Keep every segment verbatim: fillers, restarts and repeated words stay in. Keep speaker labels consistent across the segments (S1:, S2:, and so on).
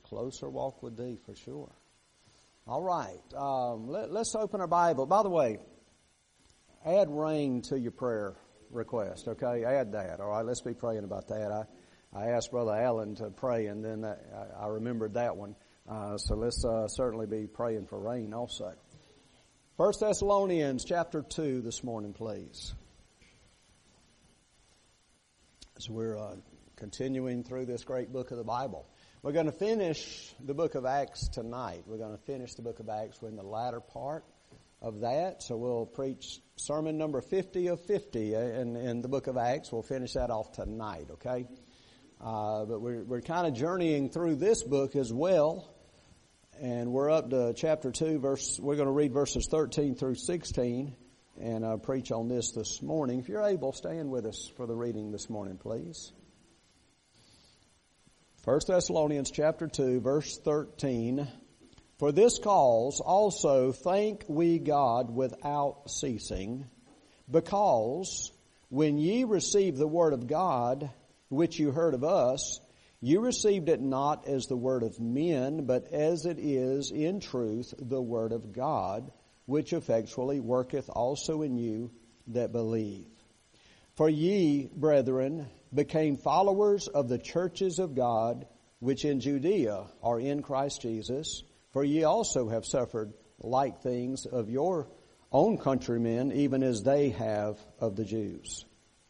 S1: Closer walk with Thee, for sure. All right. Um, let, let's open our Bible. By the way, add rain to your prayer request, okay? Add that, all right? Let's be praying about that. I, I asked Brother Allen to pray, and then I, I remembered that one. Uh, so let's uh, certainly be praying for rain also. First Thessalonians chapter two this morning, please. As we're uh, continuing through this great book of the Bible. We're going to finish the book of Acts tonight. We're going to finish the book of Acts. We're in the latter part of that. So we'll preach sermon number fifty of fifty in, in the book of Acts. We'll finish that off tonight, okay? Uh, but we're, we're kind of journeying through this book as well. And we're up to chapter two, verse, we're going to read verses thirteen through sixteen and uh, preach on this this morning. If you're able, stand with us for the reading this morning, please. First Thessalonians chapter two, verse thirteen. For this cause also thank we God without ceasing, because when ye received the word of God, which you heard of us, you received it not as the word of men, but as it is in truth the word of God, which effectually worketh also in you that believe. For ye, brethren, became followers of the churches of God, which in Judea are in Christ Jesus. For ye also have suffered like things of your own countrymen, even as they have of the Jews,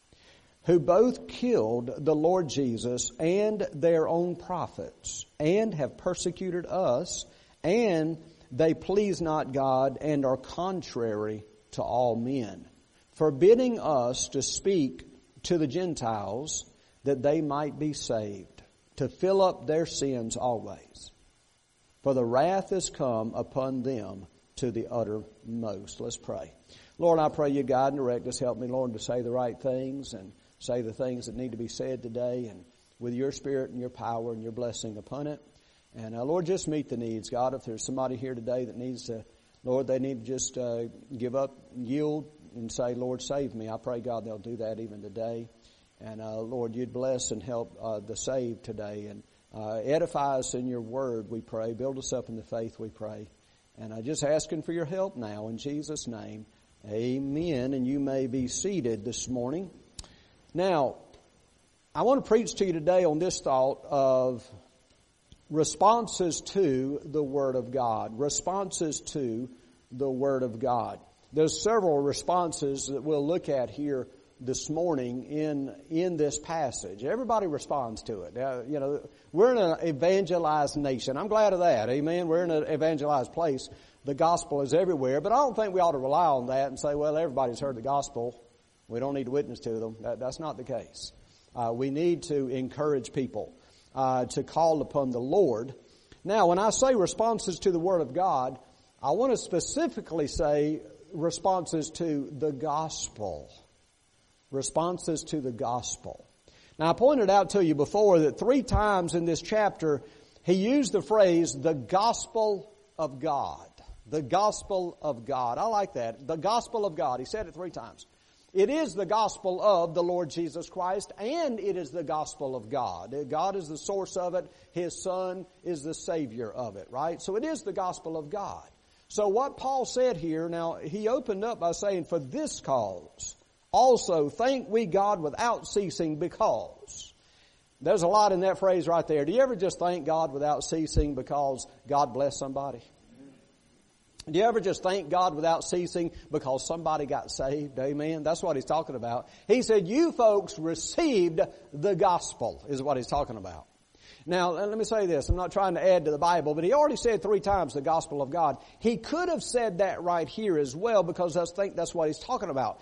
S1: who both killed the Lord Jesus and their own prophets, and have persecuted us, and they please not God, and are contrary to all men, forbidding us to speak to the Gentiles, that they might be saved, to fill up their sins always. For the wrath is come upon them to the uttermost. Let's pray. Lord, I pray you guide and direct us. Help me, Lord, to say the right things and say the things that need to be said today, and with your Spirit and your power and your blessing upon it. And uh, Lord, just meet the needs. God, if there's somebody here today that needs to, Lord, they need to just uh, give up, yield, and say, Lord, save me. I pray, God, they'll do that even today. And uh, Lord, you'd bless and help uh, the saved today, and uh, edify us in your word, we pray. Build us up in the faith, we pray. And I'm just asking for your help now in Jesus' name. Amen. And you may be seated this morning. Now, I want to preach to you today on this thought of responses to the Word of God. Responses to the Word of God. There's several responses that we'll look at here this morning in in this passage. Everybody responds to it. Uh, you know, we're in an evangelized nation. I'm glad of that. Amen. We're in an evangelized place. The gospel is everywhere, but I don't think we ought to rely on that and say, well, everybody's heard the gospel. We don't need to witness to them. That, that's not the case. Uh, we need to encourage people uh, to call upon the Lord. Now, when I say responses to the Word of God, I want to specifically say responses to the gospel. Responses to the gospel. Now, I pointed out to you before that three times in this chapter, he used the phrase, the gospel of God. The gospel of God. I like that. The gospel of God. He said it three times. It is the gospel of the Lord Jesus Christ, and it is the gospel of God. God is the source of it. His Son is the Savior of it, right? So it is the gospel of God. So what Paul said here, now, he opened up by saying, for this cause, also thank we God without ceasing, because. There's a lot in that phrase right there. Do you ever just thank God without ceasing because God blessed somebody? Do you ever just thank God without ceasing because somebody got saved? Amen. That's what he's talking about. He said, you folks received the gospel, is what he's talking about. Now, let me say this. I'm not trying to add to the Bible, but he already said three times the gospel of God. He could have said that right here as well, because I think that's what he's talking about.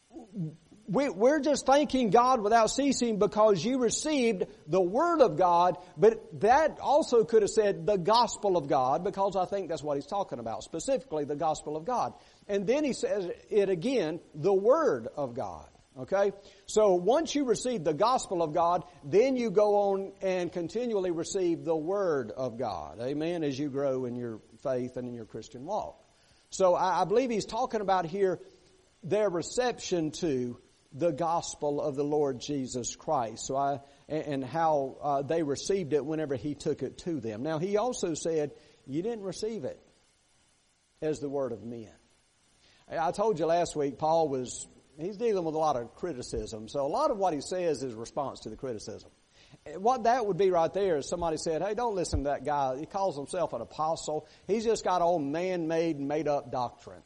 S1: We're just thanking God without ceasing because you received the Word of God, but that also could have said the gospel of God, because I think that's what he's talking about, specifically the gospel of God. And then he says it again, the Word of God. Okay? So once you receive the gospel of God, then you go on and continually receive the Word of God. Amen? As you grow in your faith and in your Christian walk. So I believe he's talking about here their reception to the gospel of the Lord Jesus Christ. So I, and, and how uh, they received it whenever he took it to them. Now, he also said, you didn't receive it as the word of men. I told you last week, Paul was, he's dealing with a lot of criticism. So a lot of what he says is response to the criticism. What that would be right there is somebody said, hey, don't listen to that guy. He calls himself an apostle. He's just got old man-made, made-up doctrine.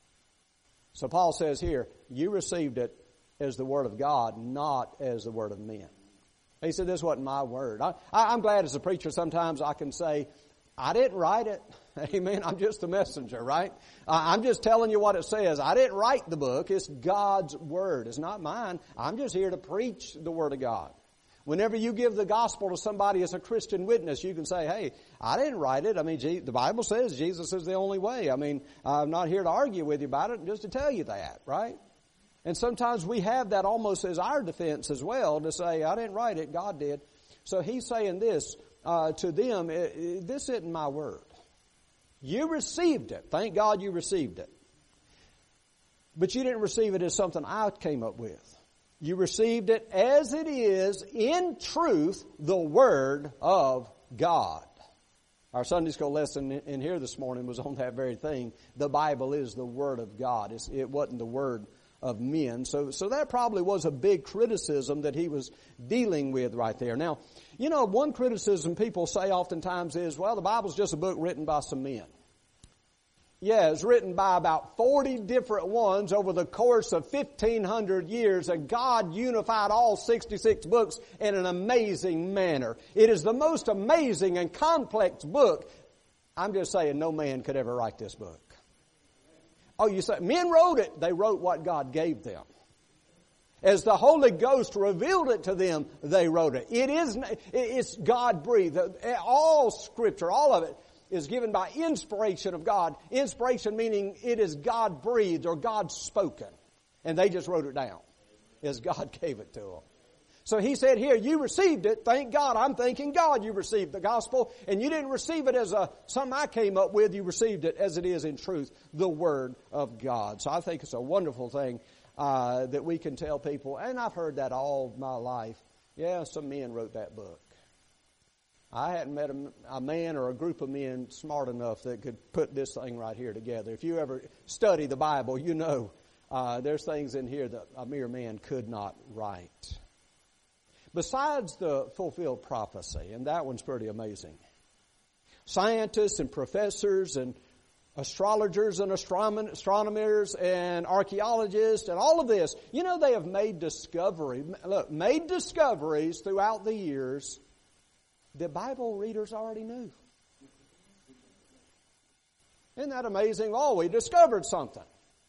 S1: So Paul says here, you received it as the word of God, not as the word of men. He said, this wasn't my word. I, I, I'm glad as a preacher sometimes I can say, I didn't write it. Amen. I'm just the messenger, right? Uh, I'm just telling you what it says. I didn't write the book. It's God's word. It's not mine. I'm just here to preach the word of God. Whenever you give the gospel to somebody as a Christian witness, you can say, hey, I didn't write it. I mean, the Bible says Jesus is the only way. I mean, I'm not here to argue with you about it, just to tell you that, right? And sometimes we have that almost as our defense as well, to say, I didn't write it, God did. So he's saying this uh, to them, this isn't my word. You received it. Thank God you received it. But you didn't receive it as something I came up with. You received it as it is, in truth, the Word of God. Our Sunday school lesson in here this morning was on that very thing. The Bible is the Word of God. It's, it wasn't the Word of men. So, so that probably was a big criticism that he was dealing with right there. Now, you know, one criticism people say oftentimes is, well, the Bible's just a book written by some men. Yeah, it's written by about forty different ones over the course of fifteen hundred years, and God unified all sixty-six books in an amazing manner. It is the most amazing and complex book. I'm just saying no man could ever write this book. Oh, you say, men wrote it. They wrote what God gave them. As the Holy Ghost revealed it to them, they wrote it. It is, it's God-breathed. All Scripture, all of it, is given by inspiration of God. Inspiration meaning it is God-breathed or God-spoken. And they just wrote it down as God gave it to them. So he said here, you received it. Thank God. I'm thanking God you received the gospel. And you didn't receive it as a something I came up with. You received it as it is in truth, the Word of God. So I think it's a wonderful thing uh, that we can tell people. And I've heard that all my life. Yeah, some men wrote that book. I hadn't met a, a man or a group of men smart enough that could put this thing right here together. If you ever study the Bible, you know uh, there's things in here that a mere man could not write. Besides the fulfilled prophecy, and that one's pretty amazing, scientists and professors and astrologers and astrom- astronomers and archaeologists and all of this, you know, they have made discovery, look, made discoveries throughout the years that Bible readers already knew. Isn't that amazing? Oh, we discovered something.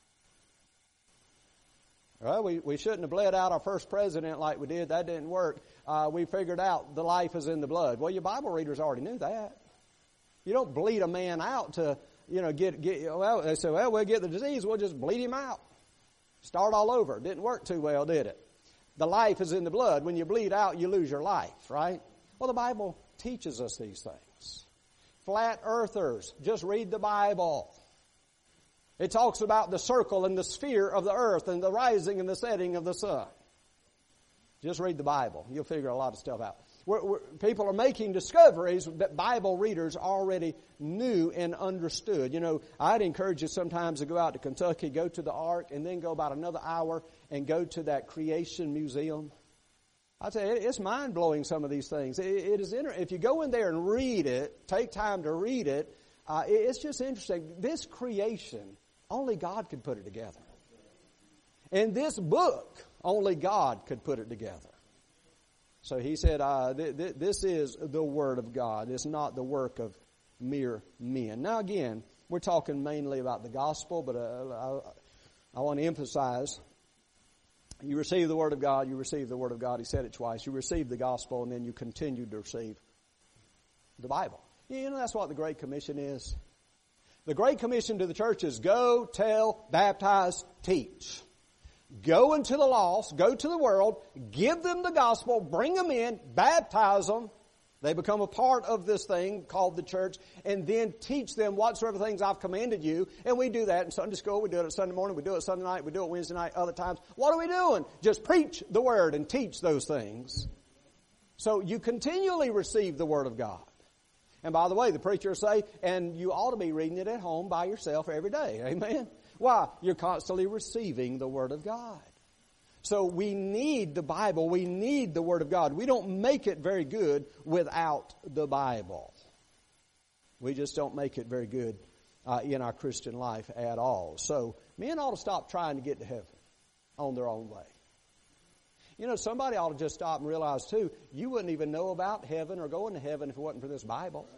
S1: Well, we, we shouldn't have bled out our first president like we did. That didn't work. Uh, we figured out the life is in the blood. Well, your Bible readers already knew that. You don't bleed a man out to, you know, get, get well, they say, well, we'll get the disease. We'll just bleed him out. Start all over. Didn't work too well, did it? The life is in the blood. When you bleed out, you lose your life, right? Well, the Bible teaches us these things. Flat earthers, just read the Bible. It talks about the circle and the sphere of the earth and the rising and the setting of the sun. Just read the Bible. You'll figure a lot of stuff out. We're, we're, people are making discoveries that Bible readers already knew and understood. You know, I'd encourage you sometimes to go out to Kentucky, go to the Ark, and then go about another hour and go to that Creation Museum. I tell you, it's mind-blowing, some of these things. It, it is inter- if you go in there and read it, take time to read it, uh, it, it's just interesting. This creation, only God could put it together. And this book, only God could put it together. So he said, uh, th- th- this is the Word of God. It's not the work of mere men. Now again, we're talking mainly about the gospel, but uh, I, I want to emphasize, you receive the Word of God, you receive the Word of God. He said it twice. You receive the gospel, and then you continue to receive the Bible. You know, that's what the Great Commission is. The Great Commission to the church is go, tell, baptize, teach. Go into the lost, go to the world, give them the gospel, bring them in, baptize them. They become a part of this thing called the church, and then teach them whatsoever things I've commanded you. And we do that in Sunday school. We do it at Sunday morning. We do it Sunday night. We do it Wednesday night, other times. What are we doing? Just preach the Word and teach those things. So you continually receive the Word of God. And by the way, the preacher say, and you ought to be reading it at home by yourself every day. Amen? Why? You're constantly receiving the Word of God. So we need the Bible. We need the Word of God. We don't make it very good without the Bible. We just don't make it very good uh, in our Christian life at all. So men ought to stop trying to get to heaven on their own way. You know, somebody ought to just stop and realize, too, you wouldn't even know about heaven or going to heaven if it wasn't for this Bible.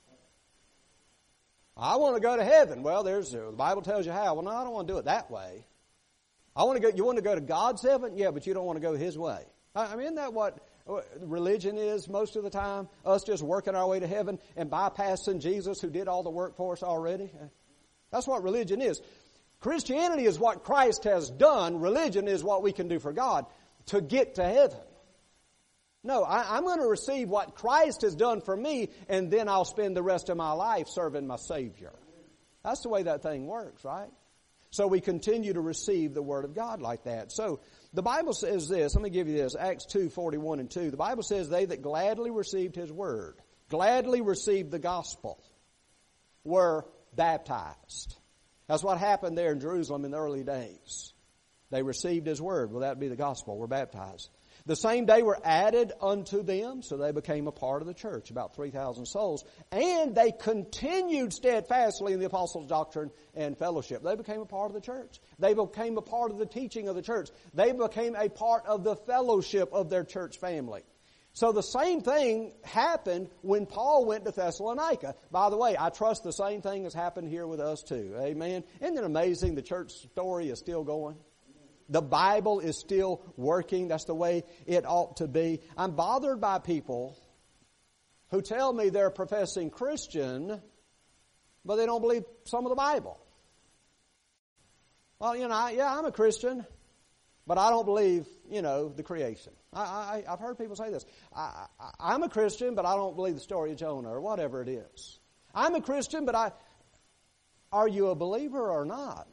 S1: I want to go to heaven. Well, there's the Bible tells you how. Well, no, I don't want to do it that way. I want to go. You want to go to God's heaven? Yeah, but you don't want to go His way. I mean, isn't that what religion is most of the time? Us just working our way to heaven and bypassing Jesus who did all the work for us already? That's what religion is. Christianity is what Christ has done. Religion is what we can do for God to get to heaven. No, I, I'm going to receive what Christ has done for me, and then I'll spend the rest of my life serving my Savior. That's the way that thing works, right? So we continue to receive the Word of God like that. So the Bible says this. Let me give you this. Acts two, forty-one and two. The Bible says, they that gladly received His Word, gladly received the gospel, were baptized. That's what happened there in Jerusalem in the early days. They received His Word. Well, that would be the gospel. Were baptized. The same day were added unto them, so they became a part of the church, about three thousand souls. And they continued steadfastly in the apostles' doctrine and fellowship. They became a part of the church. They became a part of the teaching of the church. They became a part of the fellowship of their church family. So the same thing happened when Paul went to Thessalonica. By the way, I trust the same thing has happened here with us too. Amen. Isn't it amazing the church story is still going? The Bible is still working. That's the way it ought to be. I'm bothered by people who tell me they're a professing Christian, but they don't believe some of the Bible. Well, you know, I, yeah, I'm a Christian, but I don't believe, you know, the creation. I, I, I've heard people say this. I, I, I'm a Christian, but I don't believe the story of Jonah or whatever it is. I'm a Christian, but I... Are you a believer or not?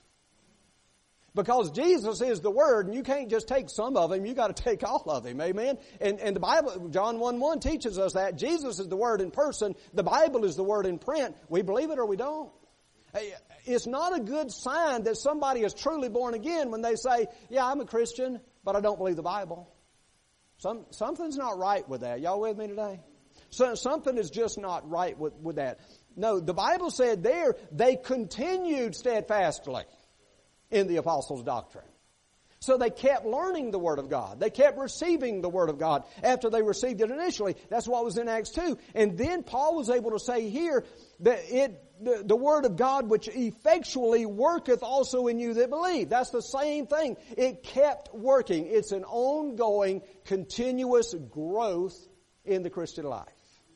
S1: Because Jesus is the Word, and you can't just take some of Him, you got to take all of Him, amen? And, and the Bible, John one one teaches us that. Jesus is the Word in person, the Bible is the Word in print. We believe it or we don't. It's not a good sign that somebody is truly born again when they say, yeah, I'm a Christian, but I don't believe the Bible. Some, something's not right with that. Y'all with me today? So, something is just not right with, with that. No, the Bible said there, they continued steadfastly in the apostles' doctrine. So they kept learning the Word of God. They kept receiving the Word of God after they received it initially. That's what was in Acts two. And then Paul was able to say here that it the, the Word of God which effectually worketh also in you that believe. That's the same thing. It kept working. It's an ongoing, continuous growth in the Christian life.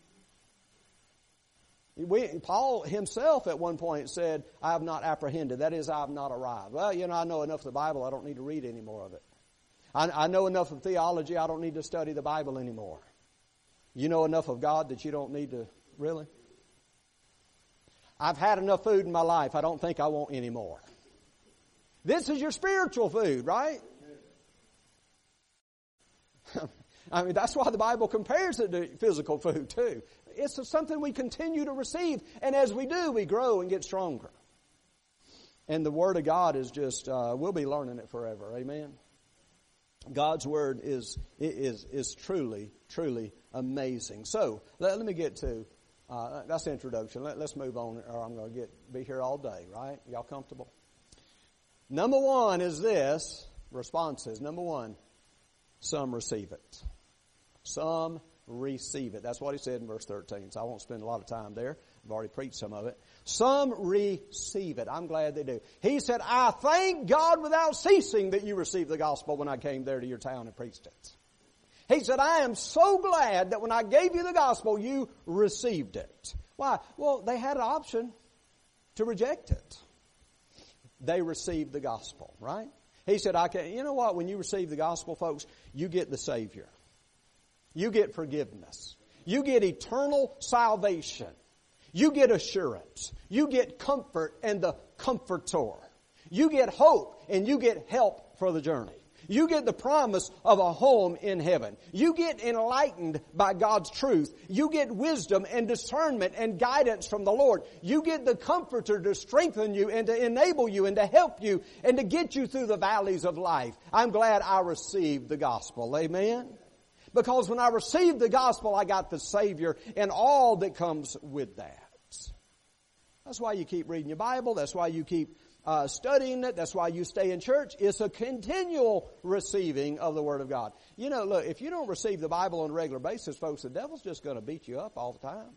S1: We, Paul himself at one point said, I have not apprehended. That is, I have not arrived. Well, you know, I know enough of the Bible, I don't need to read any more of it. I, I know enough of theology, I don't need to study the Bible anymore. You know enough of God that you don't need to, really? I've had enough food in my life, I don't think I want any more. This is your spiritual food, right? I mean, that's why the Bible compares it to physical food, too. It's something we continue to receive, and as we do, we grow and get stronger. And the Word of God is just, uh, we'll be learning it forever. Amen? God's Word is is is truly, truly amazing. So, let, let me get to, uh, that's the introduction. Let, let's move on, or I'm going to get be here all day, right? Y'all comfortable? Number one is this, responses. Number one, some receive it. Some receive it. That's what he said in verse thirteen. So I won't spend a lot of time there. I've already preached some of it. Some receive it. I'm glad they do. He said, I thank God without ceasing that you received the gospel when I came there to your town and preached it. He said, I am so glad that when I gave you the gospel, you received it. Why? Well, they had an option to reject it. They received the gospel, right? He said, I can, you know what? When you receive the gospel, folks, you get the Savior. You get forgiveness. You get eternal salvation. You get assurance. You get comfort and the comforter. You get hope and you get help for the journey. You get the promise of a home in heaven. You get enlightened by God's truth. You get wisdom and discernment and guidance from the Lord. You get the Comforter to strengthen you and to enable you and to help you and to get you through the valleys of life. I'm glad I received the gospel. Amen? Because when I received the gospel, I got the Savior and all that comes with that. That's why you keep reading your Bible. That's why you keep uh, studying it. That's why you stay in church. It's a continual receiving of the Word of God. You know, look, if you don't receive the Bible on a regular basis, folks, the devil's just going to beat you up all the time.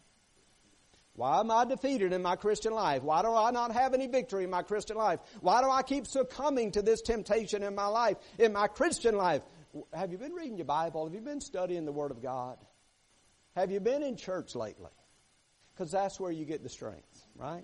S1: Why am I defeated in my Christian life? Why do I not have any victory in my Christian life? Why do I keep succumbing to this temptation in my life, in my Christian life? Have you been reading your Bible? Have you been studying the Word of God? Have you been in church lately? Because that's where you get the strength, right?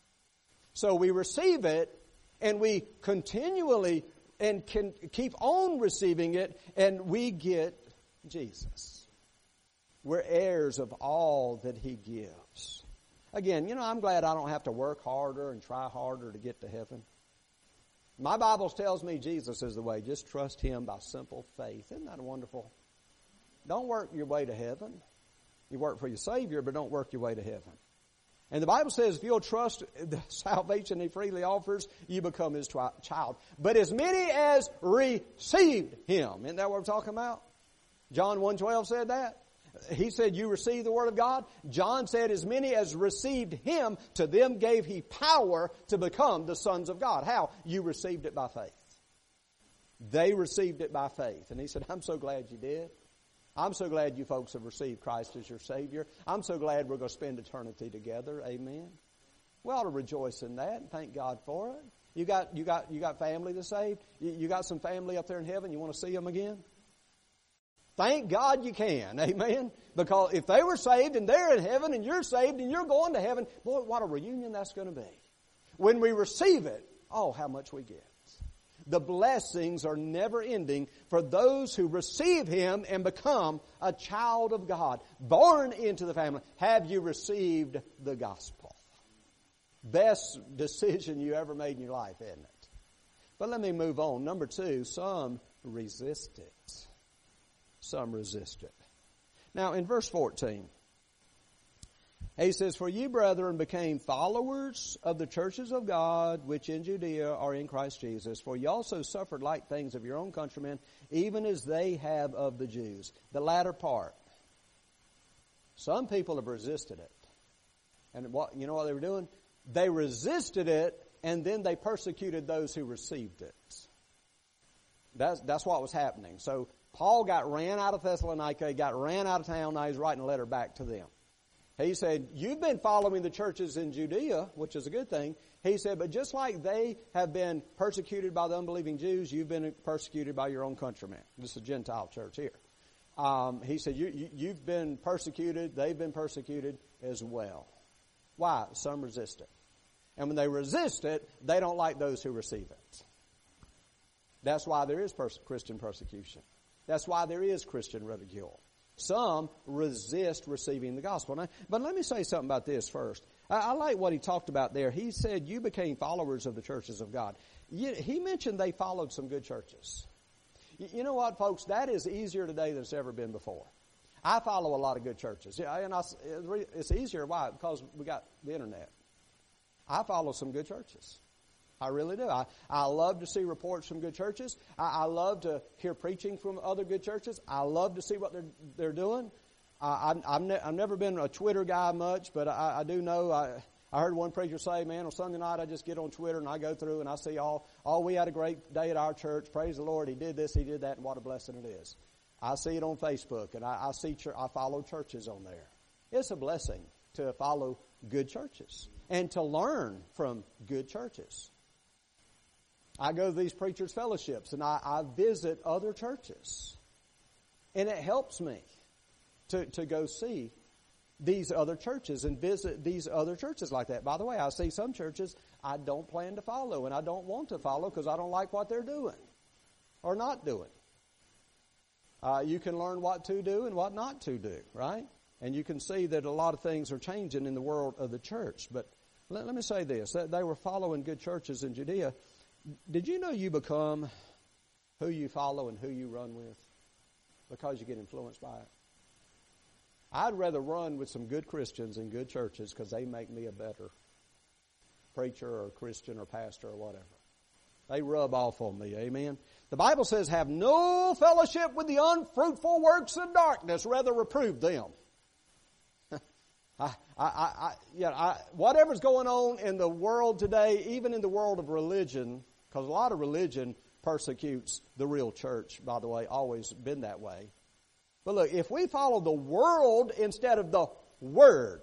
S1: So we receive it, and we continually and can keep on receiving it, and we get Jesus. We're heirs of all that He gives. Again, you know, I'm glad I don't have to work harder and try harder to get to heaven. My Bible tells me Jesus is the way. Just trust Him by simple faith. Isn't that wonderful? Don't work your way to heaven. You work for your Savior, but don't work your way to heaven. And the Bible says if you'll trust the salvation He freely offers, you become His twi- child. But as many as received Him. Isn't that what we're talking about? John one twelve said that. He said, you receive the Word of God. John said, as many as received Him, to them gave He power to become the sons of God. How? You received it by faith. They received it by faith. And He said, I'm so glad you did. I'm so glad you folks have received Christ as your Savior. I'm so glad we're going to spend eternity together. Amen. We ought to rejoice in that and thank God for it. You got, you got, you got family to save? You, you got some family up there in heaven? You want to see them again? Thank God you can. Amen. Because if they were saved and they're in heaven and you're saved and you're going to heaven, boy, what a reunion that's going to be. When we receive it, oh, how much we get. The blessings are never ending for those who receive Him and become a child of God, born into the family. Have you received the gospel? Best decision you ever made in your life, isn't it? But let me move on. Number two, some resist it. Some resist it. Now, in verse fourteen, he says, for you, brethren, became followers of the churches of God, which in Judea are in Christ Jesus. For you also suffered like things of your own countrymen, even as they have of the Jews. The latter part. Some people have resisted it. And what you know what they were doing? They resisted it, and then they persecuted those who received it. That's, that's what was happening. So Paul got ran out of Thessalonica, he got ran out of town, now he's writing a letter back to them. He said, you've been following the churches in Judea, which is a good thing. He said, but just like they have been persecuted by the unbelieving Jews, you've been persecuted by your own countrymen. This is a Gentile church here. Um, he said, you, you, you've been persecuted, they've been persecuted as well. Why? Some resist it. And when they resist it, they don't like those who receive it. That's why there is pers- Christian persecution. That's why there is Christian ridicule. Some resist receiving the gospel. Now, but let me say something about this first. I, I like what he talked about there. He said, you became followers of the churches of God. You, he mentioned they followed some good churches. You, you know what, folks? That is easier today than it's ever been before. I follow a lot of good churches. Yeah, and I, it's easier. Why? Because we got the internet. I follow some good churches. I really do. I, I love to see reports from good churches. I, I love to hear preaching from other good churches. I love to see what they're they're doing. Uh, I'm, I've, ne- I've never been a Twitter guy much, but I, I do know. I, I heard one preacher say, "Man, on Sunday night I just get on Twitter and I go through and I see all. Oh, we had a great day at our church. Praise the Lord. He did this. He did that, and what a blessing it is." I see it on Facebook, and I, I see. Ch- I follow churches on there. It's a blessing to follow good churches and to learn from good churches. I go to these preachers' fellowships and I, I visit other churches. And it helps me to, to go see these other churches and visit these other churches like that. By the way, I see some churches I don't plan to follow and I don't want to follow because I don't like what they're doing or not doing. Uh, you can learn what to do and what not to do, right? And you can see that a lot of things are changing in the world of the church. But let, let me say this. They were following good churches in Judea. Did you know you become who you follow and who you run with? Because you get influenced by it. I'd rather run with some good Christians in good churches because they make me a better preacher or Christian or pastor or whatever. They rub off on me, amen? The Bible says, have no fellowship with the unfruitful works of darkness, rather reprove them. I, I, I, you know, I, whatever's going on in the world today, even in the world of religion, because a lot of religion persecutes the real church, by the way, always been that way. But look, if we follow the world instead of the Word,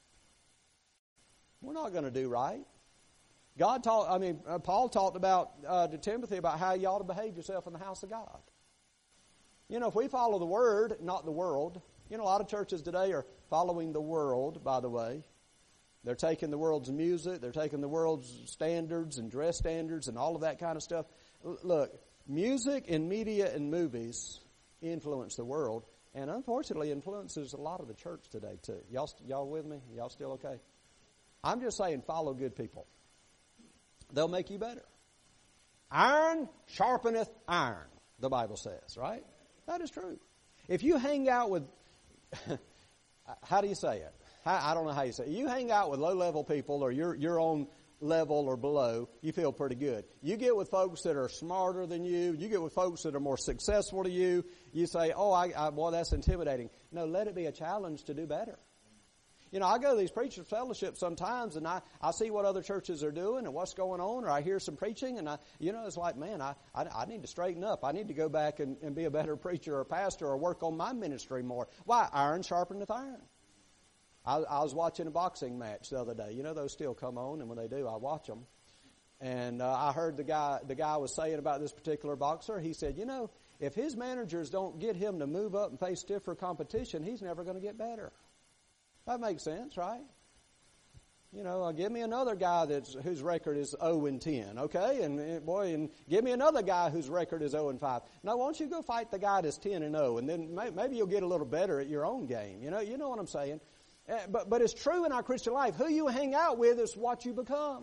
S1: we're not going to do right. God taught, I mean, uh, Paul talked about uh, to Timothy about how you ought to behave yourself in the house of God. You know, if we follow the Word, not the world. You know, a lot of churches today are following the world, by the way. They're taking the world's music, they're taking the world's standards and dress standards and all of that kind of stuff. L- look, music and media and movies influence the world, and unfortunately influences a lot of the church today too. Y'all, y'all with me? Y'all still okay? I'm just saying, follow good people. They'll make you better. Iron sharpeneth iron, the Bible says, right? That is true. If you hang out with, how do you say it? I don't know how you say it. You hang out with low-level people or your your own level or below, you feel pretty good. You get with folks that are smarter than you. You get with folks that are more successful to you. You say, oh, I, I boy, that's intimidating. No, let it be a challenge to do better. You know, I go to these preachers' fellowships sometimes, and I, I see what other churches are doing and what's going on, or I hear some preaching, and I, you know, it's like, man, I, I, I need to straighten up. I need to go back and, and be a better preacher or pastor or work on my ministry more. Why? Iron sharpeneth iron. I, I was watching a boxing match the other day. You know, those still come on, and when they do, I watch them. And uh, I heard the guy, the guy was saying about this particular boxer. He said, you know, if his managers don't get him to move up and face stiffer competition, he's never going to get better. That makes sense, right? You know, uh, give me another guy that's whose record is oh and ten, okay? And, and boy, and give me another guy whose record is oh and five. Now, why don't you go fight the guy that's ten and oh, and then may, maybe you'll get a little better at your own game. You know, you know what I'm saying? Uh, but but it's true in our Christian life. Who you hang out with is what you become.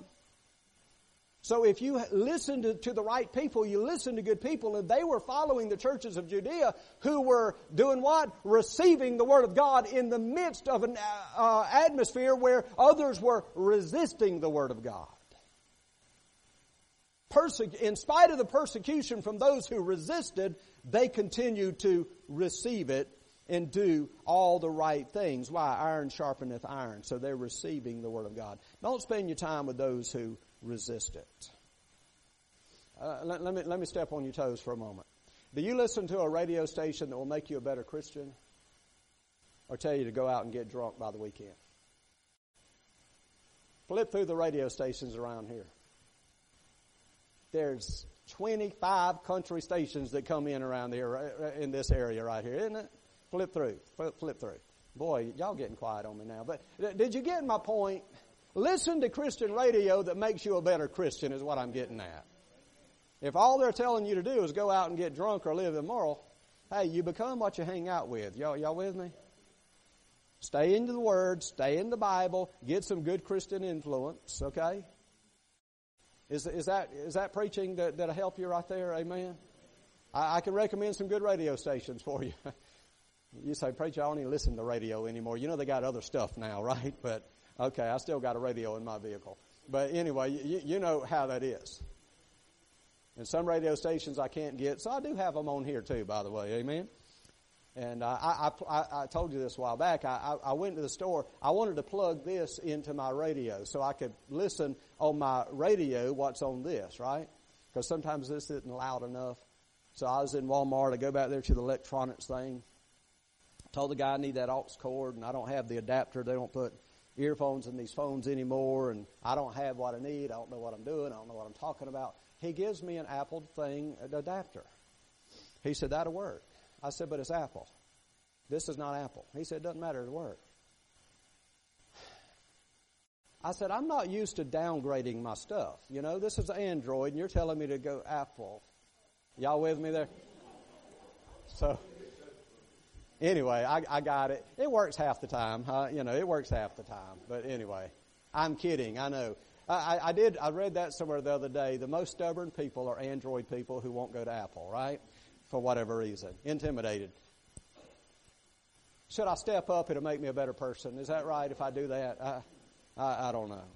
S1: So if you listen to, to the right people, you listen to good people, and they were following the churches of Judea who were doing what? Receiving the Word of God in the midst of an uh, atmosphere where others were resisting the Word of God. Perse- in spite of the persecution from those who resisted, they continued to receive it and do all the right things. Why? Iron sharpeneth iron. So they're receiving the Word of God. Don't spend your time with those who resist it. Uh, let, let me let me step on your toes for a moment. Do you listen to a radio station that will make you a better Christian, or tell you to go out and get drunk by the weekend? Flip through the radio stations around here. There's twenty-five country stations that come in around here in this area right here, isn't it? Flip through, flip, flip through. Boy, y'all getting quiet on me now. But did you get my point? Listen to Christian radio that makes you a better Christian is what I'm getting at. If all they're telling you to do is go out and get drunk or live immoral, hey, you become what you hang out with. Y'all, y'all with me? Stay into the Word, stay in the Bible, get some good Christian influence, okay? Is, is that is that preaching that, that'll help you right there? Amen? I, I can recommend some good radio stations for you. You say, preacher, I don't even listen to radio anymore. You know they got other stuff now, right? But okay, I still got a radio in my vehicle. But anyway, you, you know how that is. And some radio stations I can't get, so I do have them on here too, by the way. Amen? And uh, I, I, I told you this a while back. I, I went to the store. I wanted to plug this into my radio so I could listen on my radio what's on this, right? Because sometimes this isn't loud enough. So I was in Walmart. I go back there to the electronics thing. Told the guy I need that aux cord, and I don't have the adapter. They don't put earphones in these phones anymore, and I don't have what I need. I don't know what I'm doing. I don't know what I'm talking about. He gives me an Apple thing, an adapter. He said, that'll work. I said, but it's Apple. This is not Apple. He said, it doesn't matter, it'll work. I said, I'm not used to downgrading my stuff. You know, this is Android, and you're telling me to go Apple. Y'all with me there? So, anyway, I, I got it. It works half the time. Huh? You know, it works half the time. But anyway, I'm kidding, I know. I, I did, I read that somewhere the other day. The most stubborn people are Android people who won't go to Apple, right? For whatever reason. Intimidated. Should I step up? It'll make me a better person. Is that right if I do that? I, I, I don't know.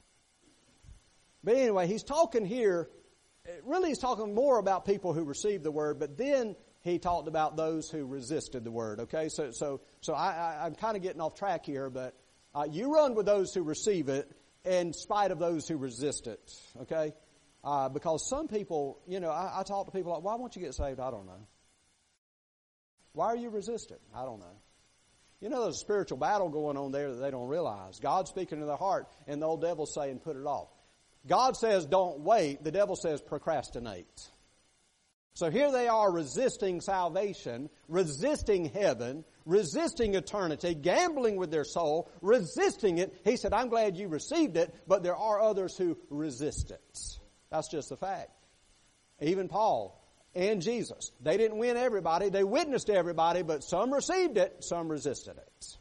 S1: But anyway, he's talking here, really he's talking more about people who received the word, but then he talked about those who resisted the word, okay? So so so I, I, I'm kind of getting off track here, but uh, you run with those who receive it in spite of those who resist it, okay? Uh, because some people, you know, I, I talk to people like, why won't you get saved? I don't know. Why are you resistant? I don't know. You know, there's a spiritual battle going on there that they don't realize. God's speaking to their heart, and the old devil's saying, put it off. God says, don't wait. The devil says, procrastinate. So here they are resisting salvation, resisting heaven, resisting eternity, gambling with their soul, resisting it. He said, I'm glad you received it, but there are others who resist it. That's just a fact. Even Paul and Jesus. They didn't win everybody. They witnessed to everybody, but some received it, some resisted it.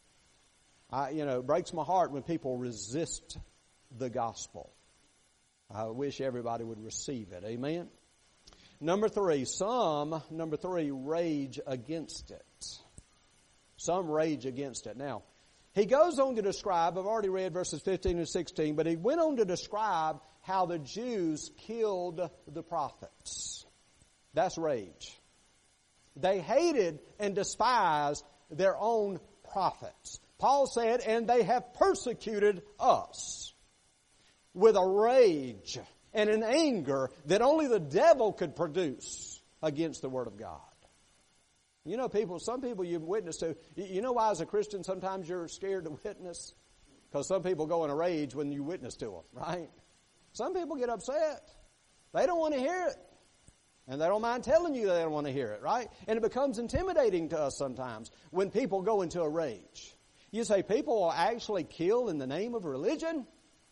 S1: I, you know, it breaks my heart when people resist the gospel. I wish everybody would receive it. Amen? Number three, some, number three, rage against it. Some rage against it. Now, he goes on to describe, I've already read verses fifteen and sixteen, but he went on to describe how the Jews killed the prophets. That's rage. They hated and despised their own prophets. Paul said, and they have persecuted us with a rage and an anger that only the devil could produce against the Word of God. You know, people, some people you've witnessed to, you know why as a Christian sometimes you're scared to witness? Because some people go in a rage when you witness to them, right? Some people get upset. They don't want to hear it. And they don't mind telling you they don't want to hear it, right? And it becomes intimidating to us sometimes when people go into a rage. You say people will actually kill in the name of religion?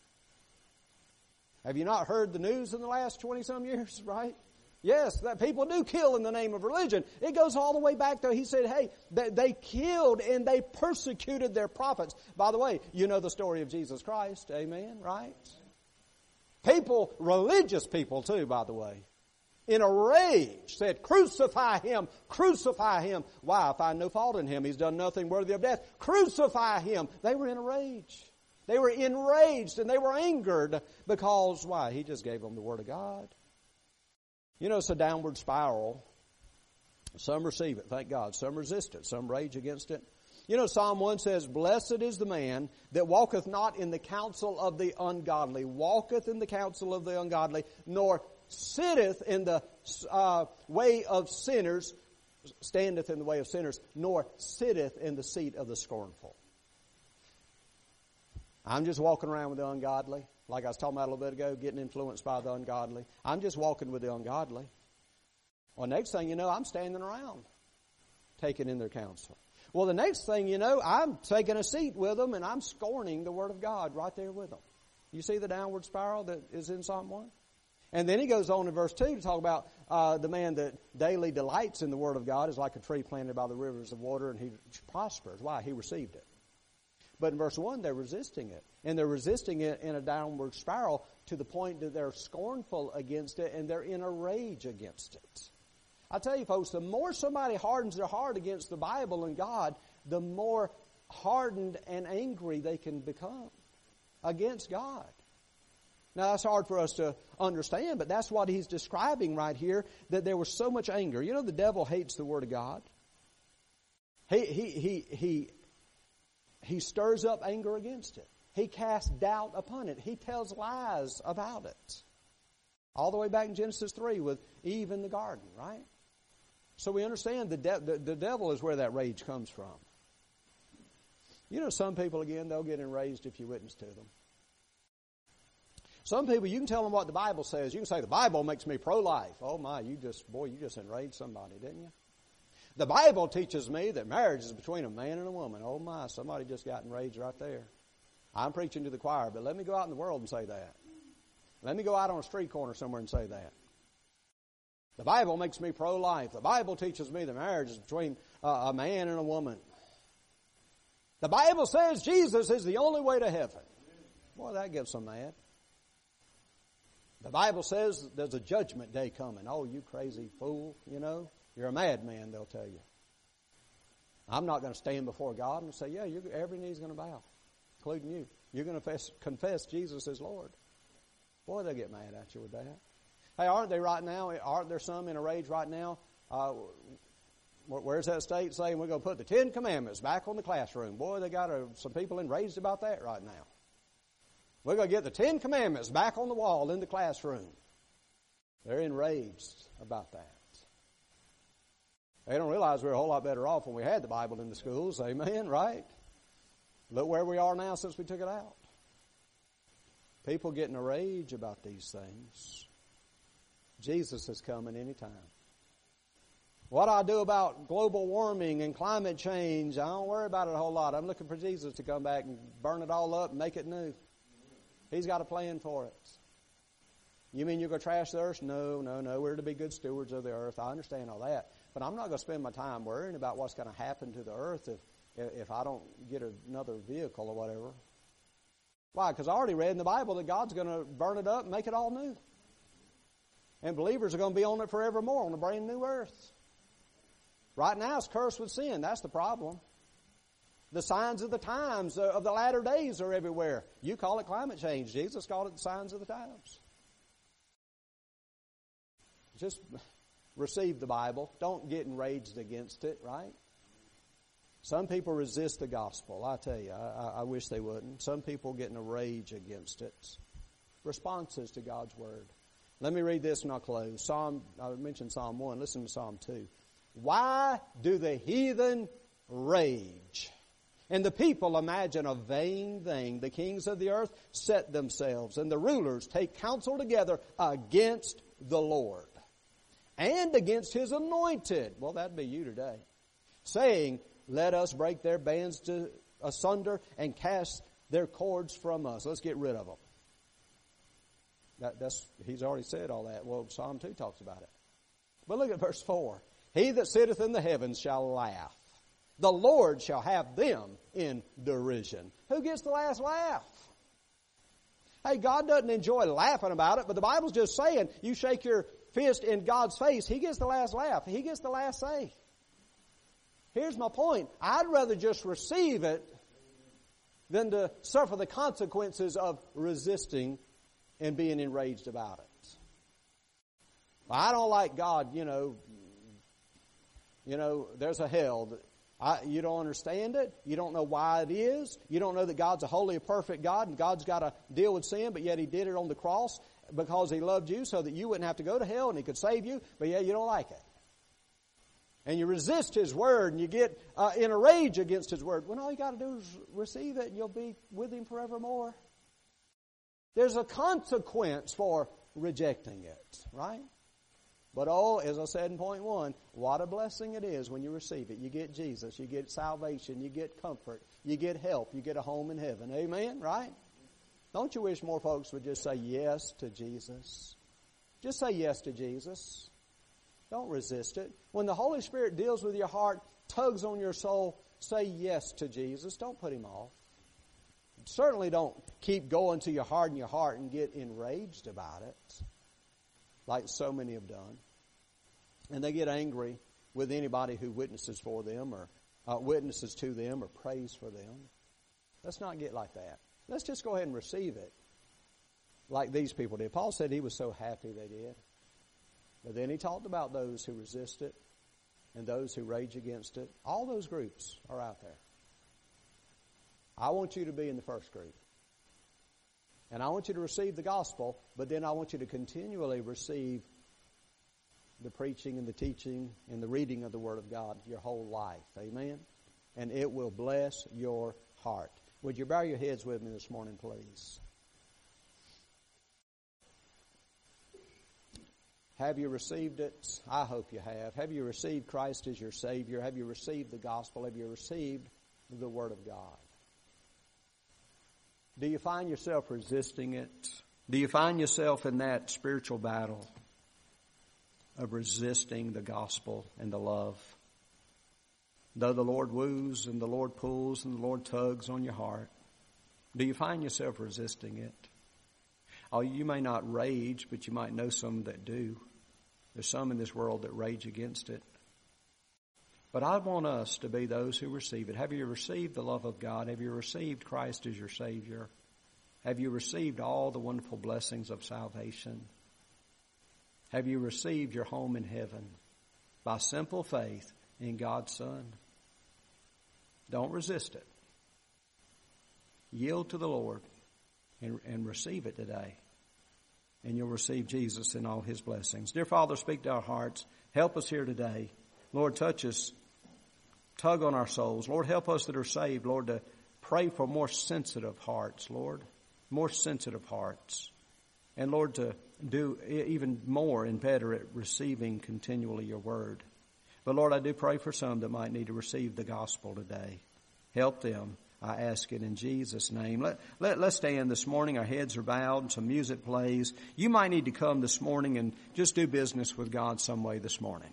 S1: Have you not heard the news in the last twenty-some years, right? Yes, that people do kill in the name of religion. It goes all the way back to, he said, hey, they, they killed and they persecuted their prophets. By the way, you know the story of Jesus Christ, amen, right? People, religious people too, by the way, in a rage said, crucify him, crucify him. Why? I find no fault in him. He's done nothing worthy of death. Crucify him. They were in a rage. They were enraged and they were angered because, why? He just gave them the Word of God. You know, it's a downward spiral. Some receive it, thank God. Some resist it. Some rage against it. You know, Psalm one says, blessed is the man that walketh not in the counsel of the ungodly, walketh in the counsel of the ungodly, nor sitteth in the uh, way of sinners, standeth in the way of sinners, nor sitteth in the seat of the scornful. I'm just walking around with the ungodly, like I was talking about a little bit ago, getting influenced by the ungodly. I'm just walking with the ungodly. Well, next thing you know, I'm standing around, taking in their counsel. Well, the next thing you know, I'm taking a seat with them and I'm scorning the Word of God right there with them. You see the downward spiral that is in Psalm one? And then he goes on in verse two to talk about uh, the man that daily delights in the Word of God is like a tree planted by the rivers of water, and he prospers. Why? He received it. But in verse one, they're resisting it. And they're resisting it in a downward spiral to the point that they're scornful against it and they're in a rage against it. I tell you folks, the more somebody hardens their heart against the Bible and God, the more hardened and angry they can become against God. Now, that's hard for us to understand, but that's what he's describing right here, that there was so much anger. You know, the devil hates the Word of God. He, he, he, he, he stirs up anger against it. He casts doubt upon it. He tells lies about it. All the way back in Genesis three with Eve in the garden, right? So we understand the, de- the, the devil is where that rage comes from. You know, some people, again, they'll get enraged if you witness to them. Some people, you can tell them what the Bible says. You can say, the Bible makes me pro-life. Oh my, you just, boy, you just enraged somebody, didn't you? The Bible teaches me that marriage is between a man and a woman. Oh my, somebody just got enraged right there. I'm preaching to the choir, but let me go out in the world and say that. Let me go out on a street corner somewhere and say that. The Bible makes me pro-life. The Bible teaches me that marriage is between uh, a man and a woman. The Bible says Jesus is the only way to heaven. Boy, that gets them mad. The Bible says there's a judgment day coming. Oh, you crazy fool, you know. You're a madman, they'll tell you. I'm not going to stand before God and say, yeah, you're, every knee's going to bow, including you. You're going to confess, confess Jesus as Lord. Boy, they'll get mad at you with that. Hey, aren't they right now, aren't there some in a rage right now? Uh, where's that state saying we're going to put the Ten Commandments back on the classroom? Boy, they got a, some people enraged about that right now. We're going to get the Ten Commandments back on the wall in the classroom. They're enraged about that. They don't realize we're a whole lot better off when we had the Bible in the schools. Amen, right? Look where we are now since we took it out. People get in a rage about these things. Jesus is coming anytime. What I do about global warming and climate change, I don't worry about it a whole lot. I'm looking for Jesus to come back and burn it all up and make it new. He's got a plan for it. You mean you're going to trash the earth? No, no, no. We're to be good stewards of the earth. I understand all that. But I'm not going to spend my time worrying about what's going to happen to the earth if, if I don't get another vehicle or whatever. Why? Because I already read in the Bible that God's going to burn it up and make it all new. And believers are going to be on it forevermore on a brand new earth. Right now it's cursed with sin. That's the problem. The signs of the times of the latter days are everywhere. You call it climate change. Jesus called it the signs of the times. Just receive the Bible. Don't get enraged against it, right? Some people resist the gospel. I tell you, I, I wish they wouldn't. Some people get in a rage against it. Responses to God's Word. Let me read this and I'll close. Psalm, I mentioned Psalm one. Listen to Psalm two. Why do the heathen rage? And the people imagine a vain thing. The kings of the earth set themselves, and the rulers take counsel together against the Lord and against His anointed. Well, that'd be you today. Saying, let us break their bands to asunder and cast their cords from us. Let's get rid of them. That, that's, he's already said all that. Well, Psalm two talks about it. But look at verse four. He that sitteth in the heavens shall laugh. The Lord shall have them in derision. Who gets the last laugh? Hey, God doesn't enjoy laughing about it, but the Bible's just saying, you shake your fist in God's face, He gets the last laugh. He gets the last say. Here's my point. I'd rather just receive it than to suffer the consequences of resisting and being enraged about it. I don't like God, you know, you know, there's a hell that I, you don't understand it. You don't know why it is. You don't know that God's a holy, perfect God, and God's got to deal with sin, but yet He did it on the cross because He loved you so that you wouldn't have to go to hell and He could save you, but yet you don't like it. And you resist His Word, and you get uh, in a rage against His Word. When all you got to do is receive it, and you'll be with Him forevermore. There's a consequence for rejecting it, right? But oh, as I said in point one, what a blessing it is when you receive it. You get Jesus, you get salvation, you get comfort, you get help, you get a home in heaven. Amen, right? Don't you wish more folks would just say yes to Jesus? Just say yes to Jesus. Don't resist it. When the Holy Spirit deals with your heart, tugs on your soul, say yes to Jesus. Don't put Him off. Certainly don't keep going till you harden your heart and get enraged about it, like so many have done. And they get angry with anybody who witnesses for them or uh, witnesses to them or prays for them. Let's not get like that. Let's just go ahead and receive it like these people did. Paul said he was so happy they did. But then he talked about those who resist it and those who rage against it. All those groups are out there. I want you to be in the first group. And I want you to receive the gospel, but then I want you to continually receive the preaching and the teaching and the reading of the Word of God your whole life. Amen? And it will bless your heart. Would you bow your heads with me this morning, please? Have you received it? I hope you have. Have you received Christ as your Savior? Have you received the gospel? Have you received the Word of God? Do you find yourself resisting it? Do you find yourself in that spiritual battle of resisting the gospel and the love? Though the Lord woos and the Lord pulls and the Lord tugs on your heart, Do you find yourself resisting it? Oh, you may not rage, but you might know some that do. There's some in this world that rage against it. But I want us to be those who receive it. Have you received the love of God? Have you received Christ as your Savior? Have you received all the wonderful blessings of salvation? Have you received your home in heaven by simple faith in God's Son? Don't resist it. Yield to the Lord and, and receive it today. And you'll receive Jesus and all His blessings. Dear Father, speak to our hearts. Help us here today. Lord, touch us. Tug on our souls. Lord, help us that are saved, Lord, to pray for more sensitive hearts, Lord. More sensitive hearts. And Lord, to do even more and better at receiving continually your word. But Lord, I do pray for some that might need to receive the gospel today. Help them. I ask it in Jesus' name. Let, let, let's stand this morning. Our heads are bowed. Some music plays. You might need to come this morning and just do business with God some way this morning.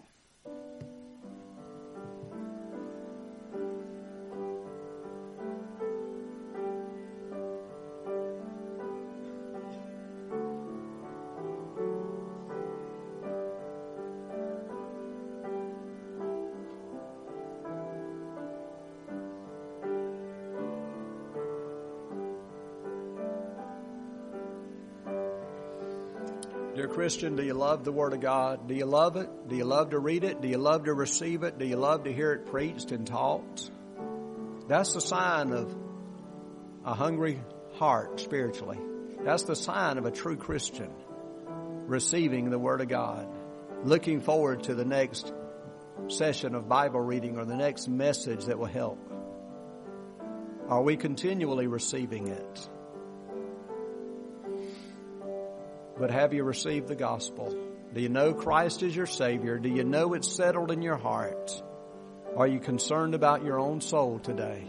S1: Dear Christian, do you love the Word of God? Do you love it? Do you love to read it? Do you love to receive it? Do you love to hear it preached and taught? That's the sign of a hungry heart spiritually. That's the sign of a true Christian, receiving the Word of God, looking forward to the next session of Bible reading or the next message that will help. Are we continually receiving it? But have you received the gospel? Do you know Christ is your Savior? Do you know it's settled in your heart? Are you concerned about your own soul today?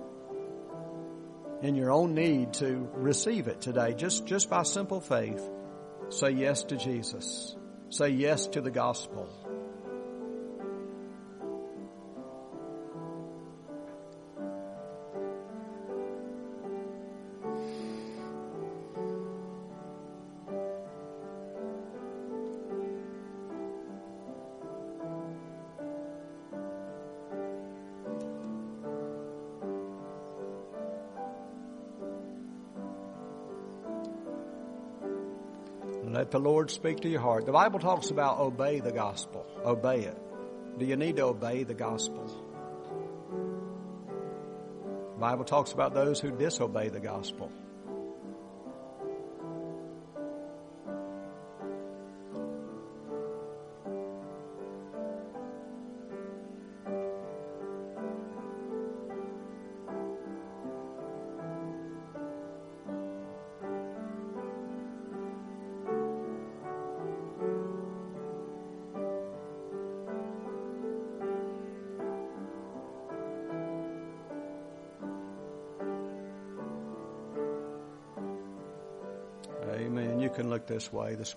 S1: And your own need to receive it today, just, just by simple faith? Say yes to Jesus. Say yes to the gospel. Let the Lord speak to your heart. The Bible talks about obey the gospel. Obey it. Do you need to obey the gospel? The Bible talks about those who disobey the gospel. Amen. You can look this way this